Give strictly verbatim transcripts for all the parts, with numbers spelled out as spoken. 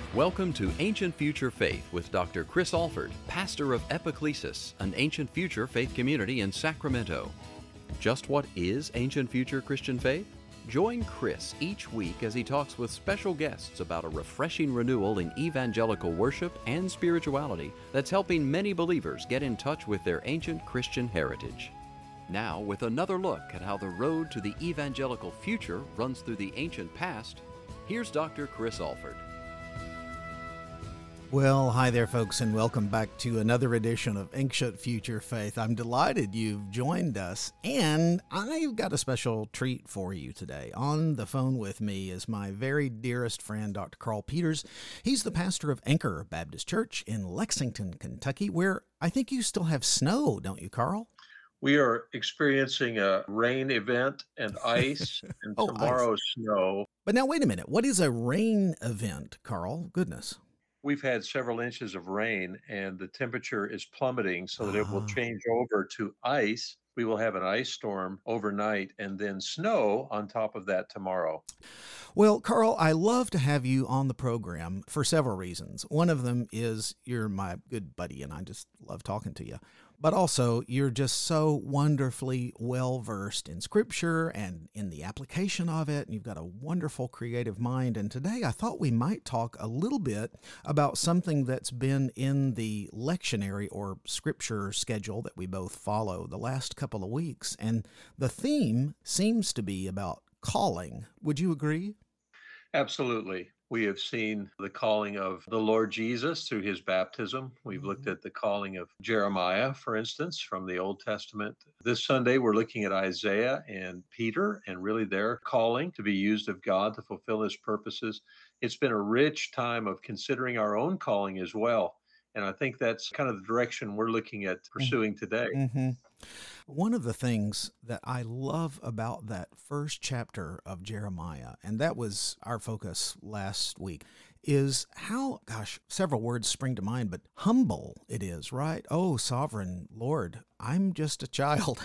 Welcome to Ancient Future Faith with Doctor Chris Alford, pastor of Epiclesis, an ancient future faith community in Sacramento. Just what is ancient future Christian faith? Join Chris each week as he talks with special guests about a refreshing renewal in evangelical worship and spirituality that's helping many believers get in touch with their ancient Christian heritage. Now, with another look at how the road to the evangelical future runs through the ancient past, here's Doctor Chris Alford. Well, hi there, folks, and welcome back to another edition of Ancient Future Faith. I'm delighted you've joined us, and I've got a special treat for you today. On the phone with me is my very dearest friend, Doctor Carl Peters. He's the pastor of Anchor Baptist Church in Lexington, Kentucky, where I think you still have snow, don't you, Carl? We are experiencing a rain event and ice, and oh, tomorrow's ice. snow. But now, wait a minute. What is a rain event, Carl? Goodness. We've had several inches of rain, and the temperature is plummeting so that it will Ah. change over to ice. We will have an ice storm overnight and then snow on top of that tomorrow. Well, Carl, I love to have you on the program for several reasons. One of them is you're my good buddy, and I just love talking to you. But also, you're just so wonderfully well-versed in Scripture and in the application of it, and you've got a wonderful creative mind. And today I thought we might talk a little bit about something that's been in the lectionary or Scripture schedule that we both follow the last couple of weeks. And the theme seems to be about calling. Would you agree? Absolutely. We have seen the calling of the Lord Jesus through his baptism. We've looked at the calling of Jeremiah, for instance, from the Old Testament. This Sunday, we're looking at Isaiah and Peter and really their calling to be used of God to fulfill his purposes. It's been a rich time of considering our own calling as well. And I think that's kind of the direction we're looking at pursuing today. Mm-hmm. One of the things that I love about that first chapter of Jeremiah, and that was our focus last week, is how, gosh, several words spring to mind, but humble it is, right? Oh, sovereign Lord, I'm just a child.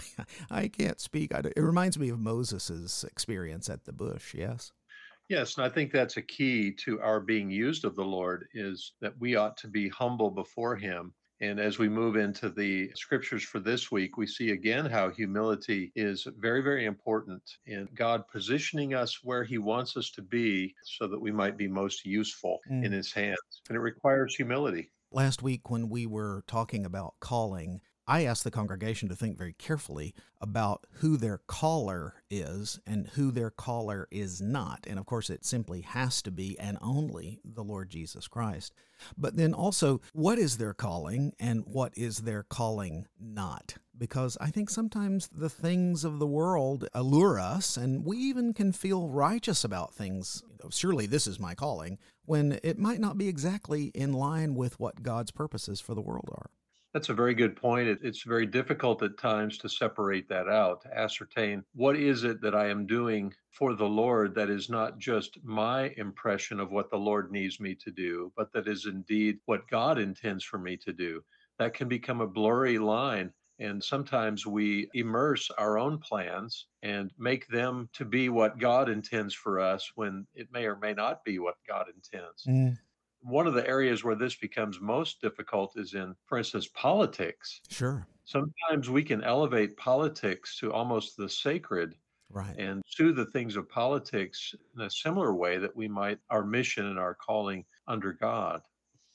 I can't speak. It reminds me of Moses' experience at the bush, yes? Yes, and I think that's a key to our being used of the Lord is that we ought to be humble before him. And as we move into the scriptures for this week, we see again how humility is very, very important in God positioning us where he wants us to be so that we might be most useful Mm. in his hands. And it requires humility. Last week when we were talking about calling, I asked the congregation to think very carefully about who their caller is and who their caller is not. And of course, it simply has to be and only the Lord Jesus Christ. But then also, what is their calling and what is their calling not? Because I think sometimes the things of the world allure us, and we even can feel righteous about things. You know, surely this is my calling, when it might not be exactly in line with what God's purposes for the world are. That's a very good point. It, it's very difficult at times to separate that out, to ascertain what is it that I am doing for the Lord that is not just my impression of what the Lord needs me to do, but that is indeed what God intends for me to do. That can become a blurry line. And sometimes we immerse our own plans and make them to be what God intends for us when it may or may not be what God intends. Mm. One of the areas where this becomes most difficult is in, for instance, politics. Sure. Sometimes we can elevate politics to almost the sacred Right. and do the things of politics in a similar way that we might our mission and our calling under God.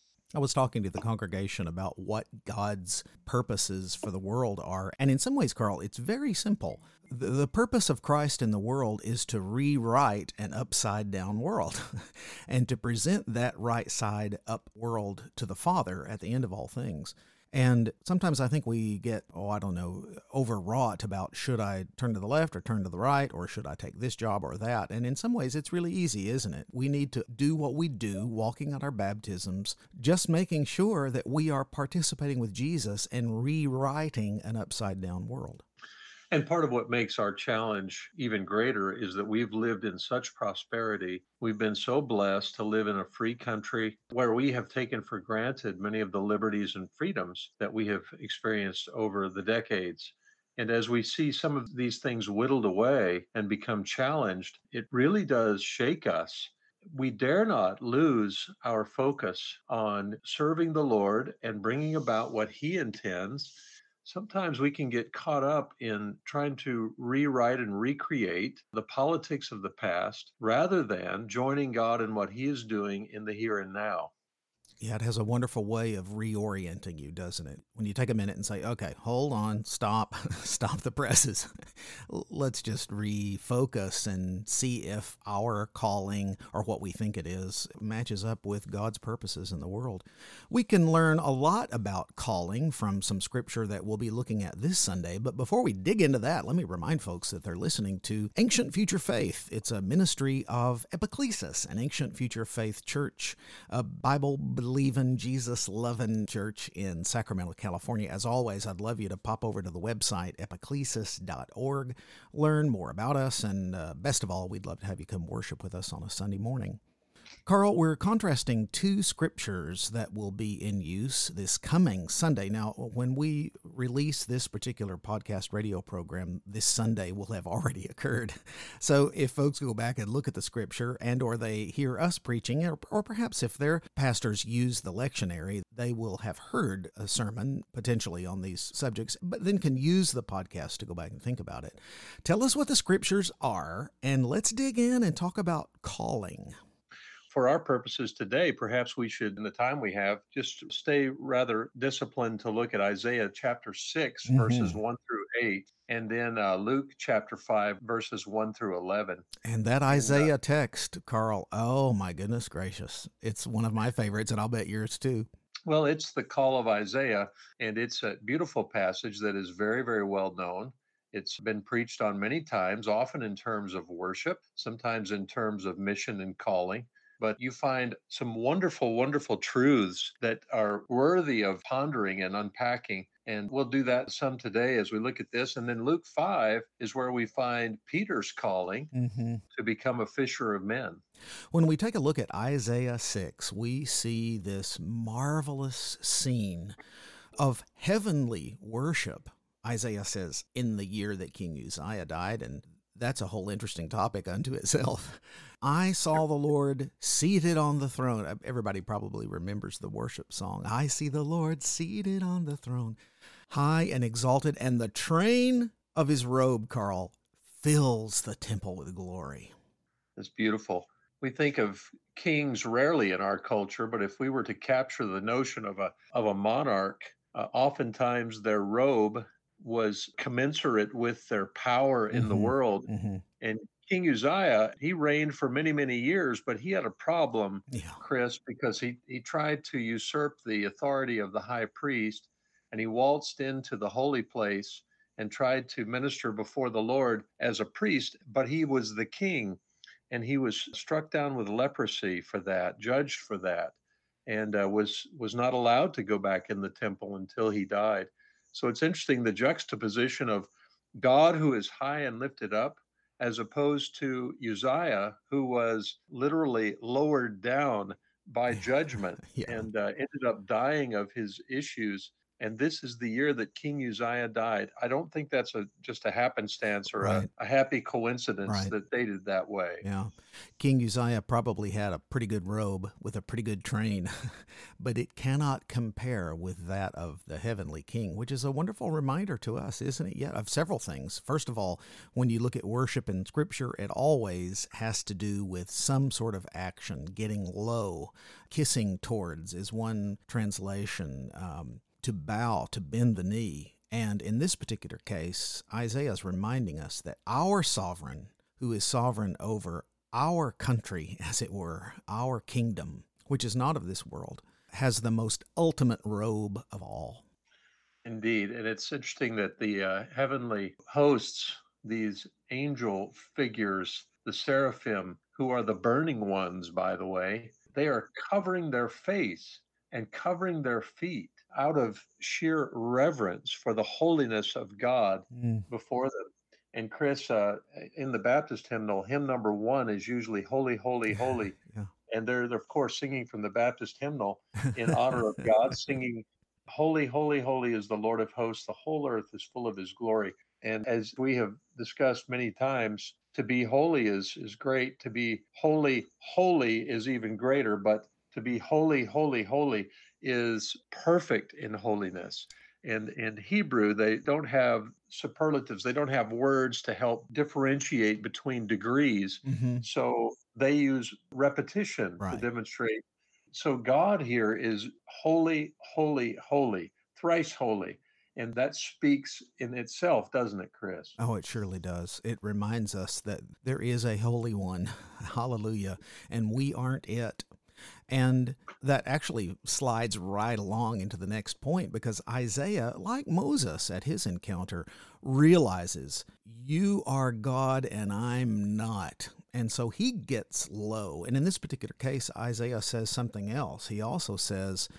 I was talking to the congregation about what God's purposes for the world are. And in some ways, Carl, it's very simple. The, the purpose of Christ in the world is to rewrite an upside down world and to present that right side up world to the Father at the end of all things. And sometimes I think we get, oh, I don't know, overwrought about should I turn to the left or turn to the right, or should I take this job or that? And in some ways, it's really easy, isn't it? We need to do what we do, walking at our baptisms, just making sure that we are participating with Jesus and rewriting an upside down world. And part of what makes our challenge even greater is that we've lived in such prosperity. We've been so blessed to live in a free country where we have taken for granted many of the liberties and freedoms that we have experienced over the decades. And as we see some of these things whittled away and become challenged, it really does shake us. we dare not lose our focus on serving the Lord and bringing about what He intends. Sometimes we can get caught up in trying to rewrite and recreate the politics of the past rather than joining God in what He is doing in the here and now. Yeah, it has a wonderful way of reorienting you, doesn't it? When you take a minute and say, okay, hold on, stop, stop the presses. Let's just refocus and see if our calling, or what we think it is, matches up with God's purposes in the world. We can learn a lot about calling from some scripture that we'll be looking at this Sunday. But before we dig into that, let me remind folks that they're listening to Ancient Future Faith. It's a ministry of Epiclesis, an ancient future faith church, a Bible believing, Jesus loving church in Sacramento, California. As always, I'd love you to pop over to the website, epiclesis dot org, learn more about us, and uh, best of all, we'd love to have you come worship with us on a Sunday morning. Carl, we're contrasting two scriptures that will be in use this coming Sunday. Now, when we release this particular podcast radio program, this Sunday will have already occurred. So if folks go back and look at the scripture and or they hear us preaching, or, or perhaps if their pastors use the lectionary, they will have heard a sermon potentially on these subjects, but then can use the podcast to go back and think about it. Tell us what the scriptures are, and let's dig in and talk about calling. For our purposes today, perhaps we should, in the time we have, just stay rather disciplined to look at Isaiah chapter six, mm-hmm. verses one through eight, and then uh, Luke chapter five, verses one through eleven. And that Isaiah and, uh, text, Carl, oh my goodness gracious. It's one of my favorites, and I'll bet yours too. Well, it's the call of Isaiah, and it's a beautiful passage that is very, very well known. It's been preached on many times, often in terms of worship, sometimes in terms of mission and calling. But you find some wonderful, wonderful truths that are worthy of pondering and unpacking. And we'll do that some today as we look at this. And then Luke five is where we find Peter's calling mm-hmm. to become a fisher of men. When we take a look at Isaiah six, we see this marvelous scene of heavenly worship. Isaiah says, in the year that King Uzziah died, and that's a whole interesting topic unto itself. I saw the Lord seated on the throne. Everybody probably remembers the worship song. I see the Lord seated on the throne, high and exalted, and the train of his robe, Carl, fills the temple with glory. That's beautiful. We think of kings rarely in our culture, but if we were to capture the notion of a of a monarch, uh, oftentimes their robe was commensurate with their power in mm-hmm. the world. Mm-hmm. And King Uzziah, he reigned for many, many years, but he had a problem, yeah. Chris, because he, he tried to usurp the authority of the high priest, and he waltzed into the holy place and tried to minister before the Lord as a priest, but he was the king, and he was struck down with leprosy for that, judged for that, and uh, was was not allowed to go back in the temple until he died. So it's interesting, the juxtaposition of God who is high and lifted up, as opposed to Uzziah, who was literally lowered down by judgment yeah. and uh, ended up dying of his issues. And this is the year that King Uzziah died. I don't think that's a just a happenstance or right. a, a happy coincidence right. that they did that way. Yeah. King Uzziah probably had a pretty good robe with a pretty good train, but it cannot compare with that of the heavenly king, which is a wonderful reminder to us, isn't it yet, of several things. First of all, when you look at worship in Scripture, it always has to do with some sort of action, getting low. Kissing towards is one translation. Um, to bow, to bend the knee. And in this particular case, Isaiah is reminding us that our sovereign, who is sovereign over our country, as it were, our kingdom, which is not of this world, has the most ultimate robe of all. Indeed. And it's interesting that the uh, heavenly hosts, these angel figures, the seraphim, who are the burning ones, by the way, they are covering their face and covering their feet out of sheer reverence for the holiness of God mm. before them. And Chris, uh, in the Baptist hymnal, hymn number one is usually Holy, Holy, Holy. Yeah. And they're, they're, of course, singing from the Baptist hymnal in honor of God, singing, Holy, Holy, Holy is the Lord of hosts. The whole earth is full of his glory. And as we have discussed many times, To be holy is is great. To be holy, holy is even greater, but to be holy, holy, holy is perfect in holiness. And in Hebrew, they don't have superlatives, they don't have words to help differentiate between degrees. Hmm. So they use repetition to Right. demonstrate. So God here is holy, holy, holy, thrice holy. And that speaks in itself, doesn't it, Chris? Oh, it surely does. It reminds us that there is a Holy One. Hallelujah. And we aren't it. And that actually slides right along into the next point because Isaiah, like Moses at his encounter, realizes you are God and I'm not. And so he gets low. And in this particular case, Isaiah says something else. He also says,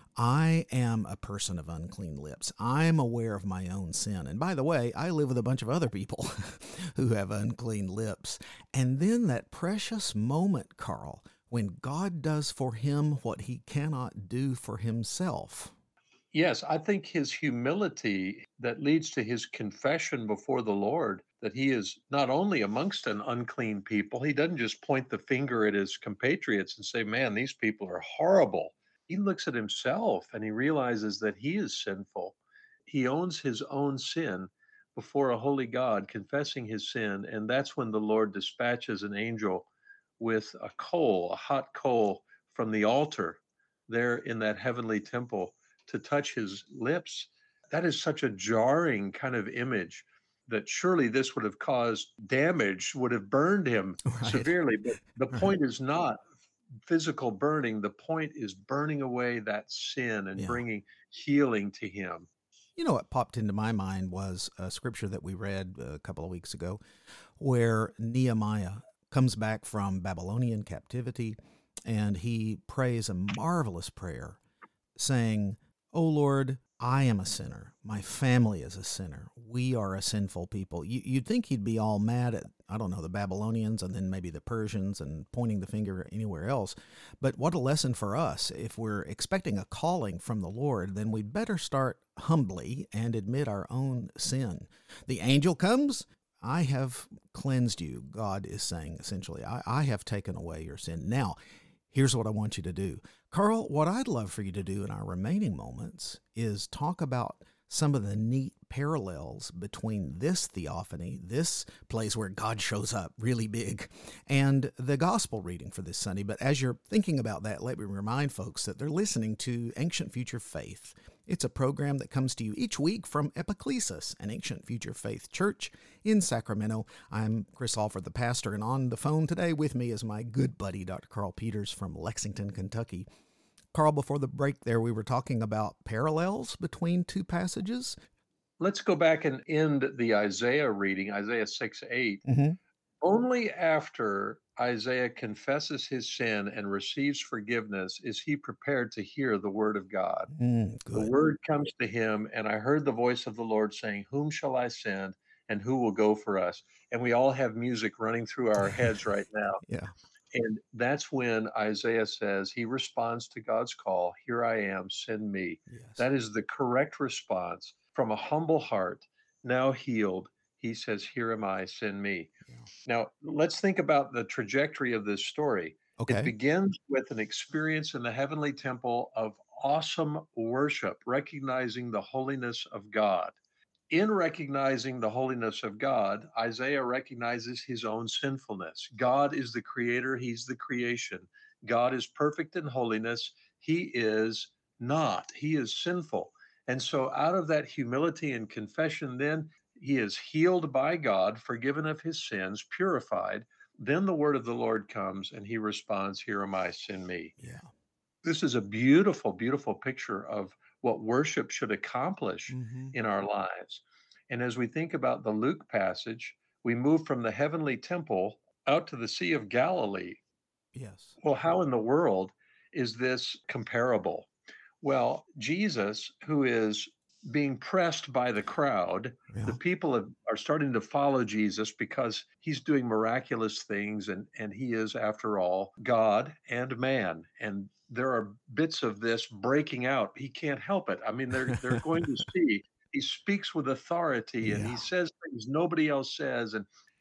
I am a person of unclean lips. I'm aware of my own sin. And by the way, I live with a bunch of other people who have unclean lips. And then that precious moment, Carl, when God does for him what he cannot do for himself. Yes, I think his humility that leads to his confession before the Lord that he is not only amongst an unclean people, he doesn't just point the finger at his compatriots and say, man, these people are horrible. He looks at himself and he realizes that he is sinful. He owns his own sin before a holy God, confessing his sin. And that's when the Lord dispatches an angel with a coal, a hot coal from the altar there in that heavenly temple to touch his lips. That is such a jarring kind of image that surely this would have caused damage, would have burned him Right. severely. But the Right. point is not physical burning. The point is burning away that sin and Yeah. bringing healing to him. You know what popped into my mind was a scripture that we read a couple of weeks ago where Nehemiah comes back from Babylonian captivity and he prays a marvelous prayer saying, "O Lord, I am a sinner. My family is a sinner. We are a sinful people." You, you'd think he'd be all mad at, I don't know, the Babylonians and then maybe the Persians and pointing the finger anywhere else. But what a lesson for us. If we're expecting a calling from the Lord, then we'd better start humbly and admit our own sin. The angel comes. I have cleansed you, God is saying essentially. I, I have taken away your sin. Now, here's what I want you to do. Carl, what I'd love for you to do in our remaining moments is talk about some of the neat parallels between this theophany, this place where God shows up really big, and the gospel reading for this Sunday. But as you're thinking about that, let me remind folks that they're listening to Ancient Future Faith. It's a program that comes to you each week from Epiclesis, an Ancient Future Faith church in Sacramento. I'm Chris Alford, the pastor, and on the phone today with me is my good buddy, Doctor Carl Peters from Lexington, Kentucky. Carl, before the break there, we were talking about parallels between two passages. Let's go back and end the Isaiah reading, Isaiah six eight. Mm-hmm. Only after Isaiah confesses his sin and receives forgiveness is he prepared to hear the word of God. Mm, The good. word comes to him, and I heard the voice of the Lord saying, whom shall I send, and who will go for us? And we all have music running through our heads right now. Yeah. And that's when Isaiah says, he responds to God's call, here I am, send me. Yes. That is the correct response from a humble heart, now healed. He says, here am I, send me. Yeah. Now, let's think about the trajectory of this story. It Okay. begins with an experience in the heavenly temple of awesome worship, recognizing the holiness of God. In recognizing the holiness of God, Isaiah recognizes his own sinfulness. God is the creator, he's the creation. God is perfect in holiness, he is not. He is sinful. And so, out of that humility and confession, then he is healed by God, forgiven of his sins, purified. Then the word of the Lord comes and he responds, here am I, send me. Yeah. This is a beautiful, beautiful picture of what worship should accomplish Mm-hmm. in our lives. And as we think about the Luke passage, we move from the heavenly temple out to the Sea of Galilee. Yes. Well, how in the world is this comparable? Well, Jesus, who is being pressed by the crowd, Yeah. the people have, are starting to follow Jesus because he's doing miraculous things, and, and he is, after all, God and man. And there are bits of this breaking out. He can't help it. I mean, they're they're going to see. He speaks with authority and Yeah. he says things nobody else says. And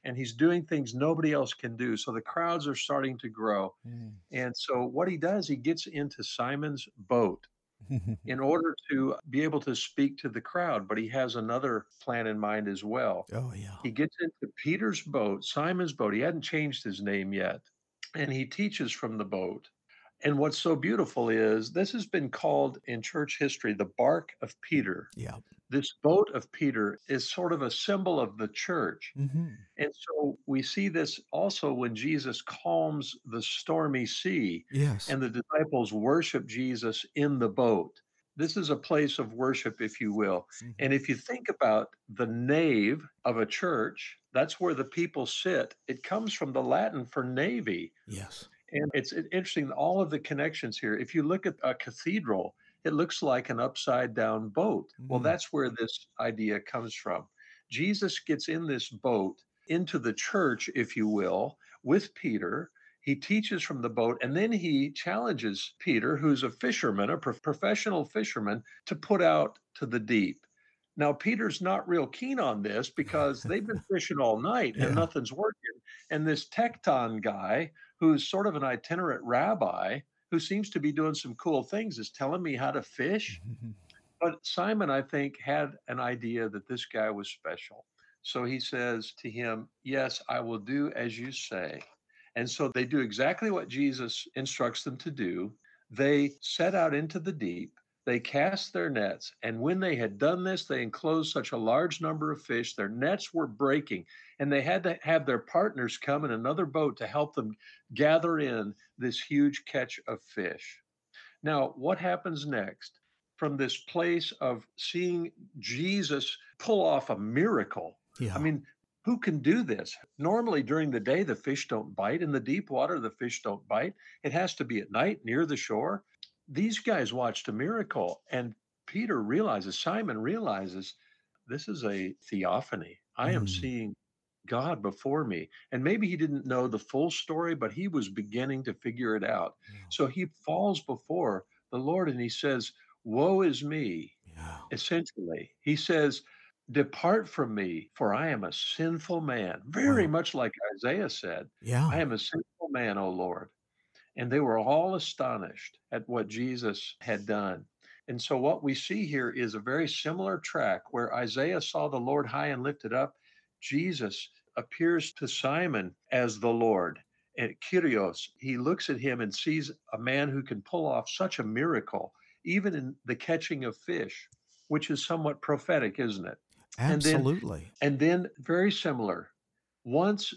and he's doing things nobody else can do. So the crowds are starting to grow. Mm. And so what he does, he gets into Simon's boat in order to be able to speak to the crowd, but he has another plan in mind as well. Oh, yeah. He gets into Peter's boat, Simon's boat. He hadn't changed his name yet, and he teaches from the boat. And what's so beautiful is this has been called in church history the bark of Peter. Yeah. This boat of Peter is sort of a symbol of the church. Hmm. And so we see this also when Jesus calms the stormy sea Yes. and the disciples worship Jesus in the boat. This is a place of worship, if you will. Mhm. And if you think about the nave of a church, that's where the people sit. It comes from the Latin for navy. Yes. And it's interesting, all of the connections here. If you look at a cathedral, it looks like an upside down boat. Well, Mm. that's where this idea comes from. Jesus gets in this boat into the church, if you will, with Peter. He teaches from the boat, and then he challenges Peter, who's a fisherman, a pro- professional fisherman, to put out to the deep. Now, Peter's not real keen on this because they've been fishing all night and Yeah. nothing's working. And this Tecton guy, who's sort of an itinerant rabbi, who seems to be doing some cool things, is telling me how to fish. But Simon, I think, had an idea that this guy was special. So he says to him, "Yes, I will do as you say." And so they do exactly what Jesus instructs them to do. They set out into the deep, they cast their nets. And when they had done this, they enclosed such a large number of fish, their nets were breaking. And they had to have their partners come in another boat to help them gather in this huge catch of fish. Now, what happens next? From this place of seeing Jesus pull off a miracle. Yeah. I mean, who can do this? Normally during the day, the fish don't bite. In the deep water, the fish don't bite. It has to be at night near the shore. These guys watched a miracle, and Peter realizes, Simon realizes, this is a theophany. I am Mm. seeing God before me. And maybe he didn't know the full story, but he was beginning to figure it out. Yeah. So he falls before the Lord and he says, "Woe is me." Yeah. Essentially, he says, "Depart from me, for I am a sinful man." Very Wow. much like Isaiah said, Yeah. "I am a sinful man, O Lord." And they were all astonished at what Jesus had done. And so, what we see here is a very similar track where Isaiah saw the Lord high and lifted up. Jesus appears to Simon as the Lord. And Kyrios, he looks at him and sees a man who can pull off such a miracle, even in the catching of fish, which is somewhat prophetic, isn't it? And then, Absolutely. and then very similar. Once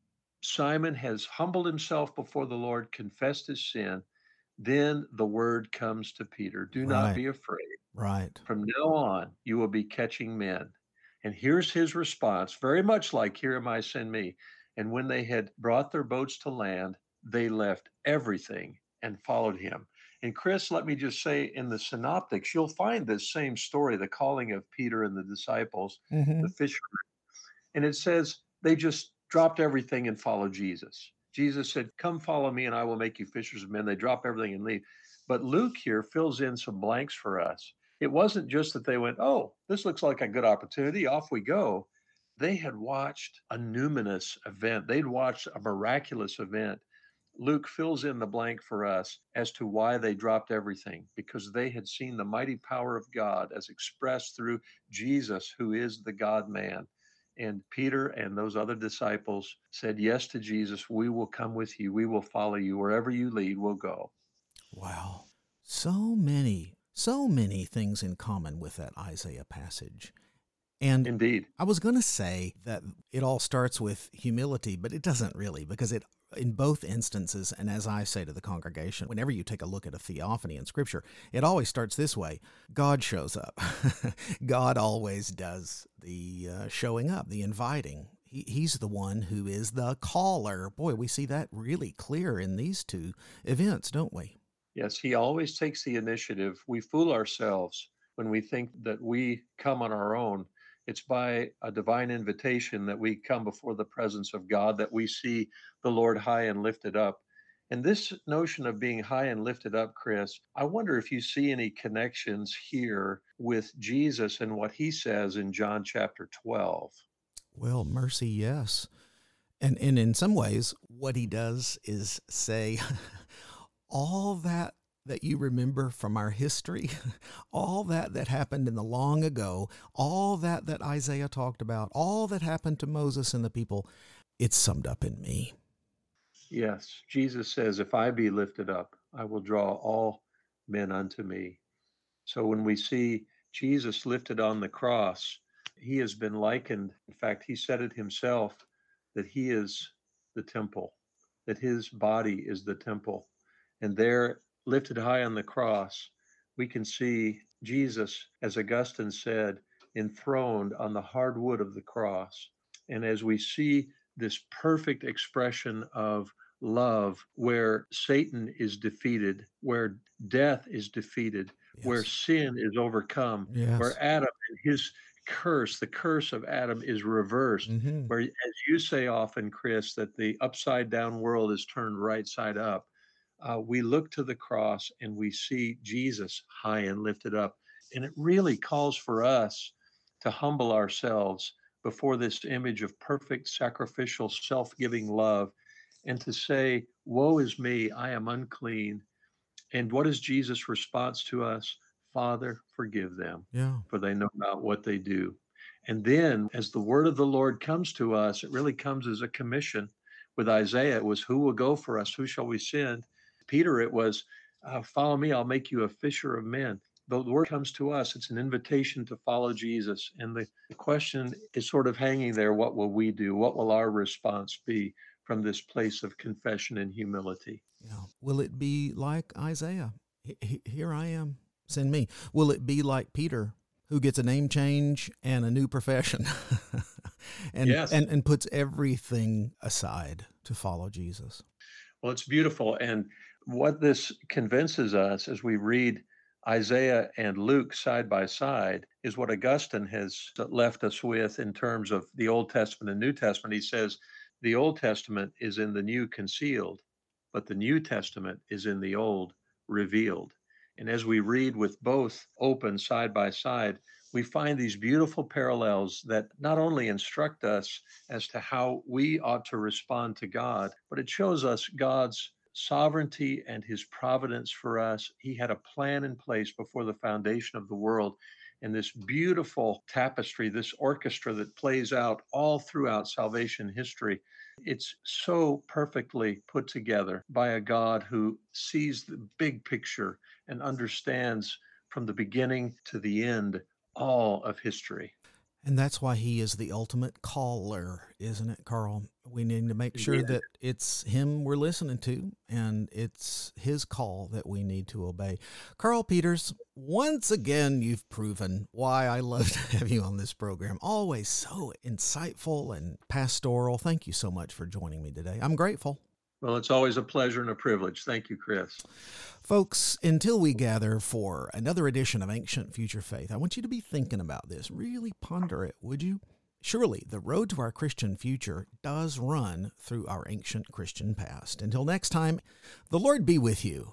Simon has humbled himself before the Lord, confessed his sin, then the word comes to Peter, "Do not Right. be afraid. Right. From now on, you will be catching men." And here's his response, very much like, "Here am I, send me." And when they had brought their boats to land, they left everything and followed him. And Chris, let me just say, in the synoptics, you'll find this same story, the calling of Peter and the disciples, Hmm. the fishermen. And it says they just dropped everything and followed Jesus. Jesus said, "Come follow me and I will make you fishers of men." They drop everything and leave. But Luke here fills in some blanks for us. It wasn't just that they went, "Oh, this looks like a good opportunity, off we go." They had watched a numinous event, they'd watched a miraculous event. Luke fills in the blank for us as to why they dropped everything, because they had seen the mighty power of God as expressed through Jesus, who is the God man. And Peter and those other disciples said yes to Jesus. "We will come with you. We will follow you. Wherever you lead, we'll go." Wow. So many, so many things in common with that Isaiah passage. And Indeed. I was going to say that it all starts with humility, but it doesn't really, because it, in both instances, and as I say to the congregation, whenever you take a look at a theophany in Scripture, it always starts this way. God shows up. God always does the uh, showing up, the inviting. He, he's the one who is the caller. Boy, we see that really clear in these two events, don't we? Yes, he always takes the initiative. We fool ourselves when we think that we come on our own. It's by a divine invitation that we come before the presence of God, that we see the Lord high and lifted up. And this notion of being high and lifted up, Chris, I wonder if you see any connections here with Jesus and what he says in John chapter twelve. Well, mercy, yes. And, and in some ways, what he does is say, all that that you remember from our history, all that that happened in the long ago, all that that Isaiah talked about, all that happened to Moses and the people, it's summed up in me. Yes, Jesus says, if I be lifted up, I will draw all men unto me. So when we see Jesus lifted on the cross, he has been likened. In fact, he said it himself, that he is the temple, that his body is the temple. And there, lifted high on the cross, we can see Jesus, as Augustine said, enthroned on the hard wood of the cross. And as we see this perfect expression of love, where Satan is defeated, where death is defeated, Yes. where sin is overcome, Yes. where Adam and his curse, the curse of Adam, is reversed, Mm-hmm. where, as you say often, Chris, that the upside down world is turned right side up. Uh, we look to the cross and we see Jesus high and lifted up. And it really calls for us to humble ourselves before this image of perfect sacrificial self-giving love and to say, woe is me, I am unclean. And what is Jesus' response to us? Father, forgive them, Yeah. for they know not what they do. And then as the word of the Lord comes to us, it really comes as a commission. With Isaiah, it was, who will go for us? Who shall we send? Peter, it was, uh, follow me, I'll make you a fisher of men. The word comes to us, it's an invitation to follow Jesus. And the, the question is sort of hanging there, what will we do? What will our response be from this place of confession and humility? Yeah. Will it be like Isaiah? H- here I am, send me. Will it be like Peter, who gets a name change and a new profession and, Yes. and, and puts everything aside to follow Jesus? Well, it's beautiful. And what this convinces us as we read Isaiah and Luke side by side is what Augustine has left us with in terms of the Old Testament and New Testament. He says the Old Testament is in the New concealed, but the New Testament is in the Old revealed. And as we read with both open side by side, we find these beautiful parallels that not only instruct us as to how we ought to respond to God, but it shows us God's sovereignty and his providence for us. He had a plan in place before the foundation of the world. And this beautiful tapestry, this orchestra that plays out all throughout salvation history, it's so perfectly put together by a God who sees the big picture and understands from the beginning to the end all of history. And that's why he is the ultimate caller, isn't it, Carl? We need to make sure Yeah. that it's him we're listening to, and it's his call that we need to obey. Carl Peters, once again, you've proven why I love to have you on this program. Always so insightful and pastoral. Thank you so much for joining me today. I'm grateful. Well, it's always a pleasure and a privilege. Thank you, Chris. Folks, until we gather for another edition of Ancient Future Faith, I want you to be thinking about this. Really ponder it, would you? Surely the road to our Christian future does run through our ancient Christian past. Until next time, the Lord be with you.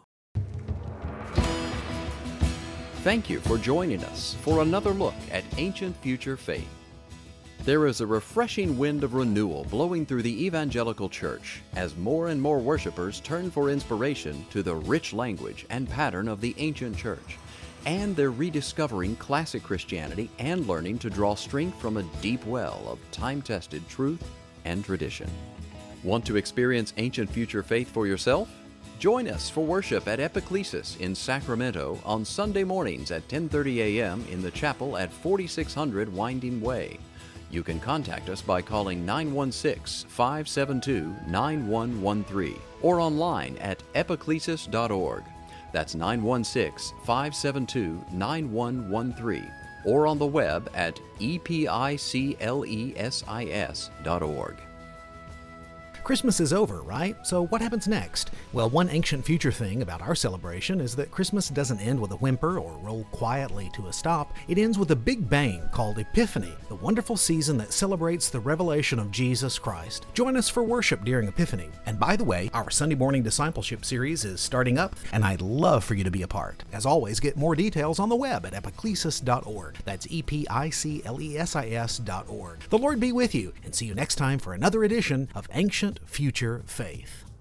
Thank you for joining us for another look at Ancient Future Faith. There is a refreshing wind of renewal blowing through the evangelical church as more and more worshipers turn for inspiration to the rich language and pattern of the ancient church. And they're rediscovering classic Christianity and learning to draw strength from a deep well of time-tested truth and tradition. Want to experience Ancient Future Faith for yourself? Join us for worship at Epiclesis in Sacramento on Sunday mornings at ten thirty a.m. in the chapel at forty-six hundred Winding Way. You can contact us by calling nine one six, five seven two, nine one one three or online at epiclesis dot org. That's nine one six, five seven two, nine one one three or on the web at epiclesis dot org. Christmas is over, right? So what happens next? Well, one ancient future thing about our celebration is that Christmas doesn't end with a whimper or roll quietly to a stop. It ends with a big bang called Epiphany, the wonderful season that celebrates the revelation of Jesus Christ. Join us for worship during Epiphany. And by the way, our Sunday morning discipleship series is starting up, and I'd love for you to be a part. As always, get more details on the web at epiclesis dot org. That's E P I C L E S I S dot org. The Lord be with you, and see you next time for another edition of Ancient Future Faith.